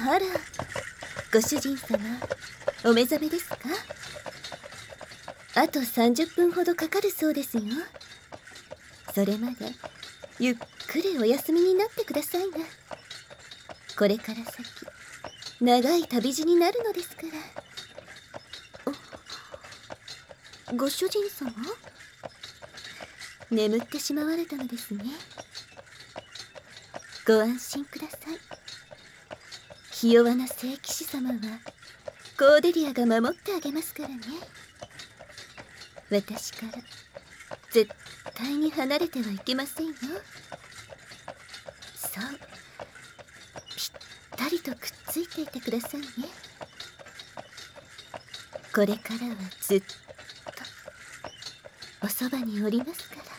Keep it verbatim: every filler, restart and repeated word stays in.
あら、ご主人様、お目覚めですか？あとさんじゅっぷんほどかかるそうですよ。それまでゆっくりお休みになってくださいな。これから先長い旅路になるのですから。ご主人様、眠ってしまわれたのですね。ご安心ください。ひ弱な聖騎士様はコーデリアが守ってあげますからね。私から絶対に離れてはいけませんよ。そう、ぴったりとくっついていてくださいね。これからはずっとおそばにおりますから。